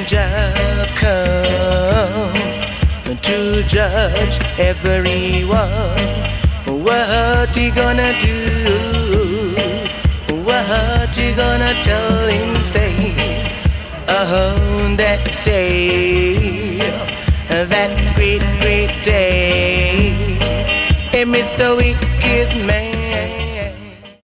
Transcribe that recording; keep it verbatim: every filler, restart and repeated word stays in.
Jah come to judge everyone. What you gonna do? What you gonna tell him, say? Oh, that day, that great, great day. Hey, Mister Wicked Man.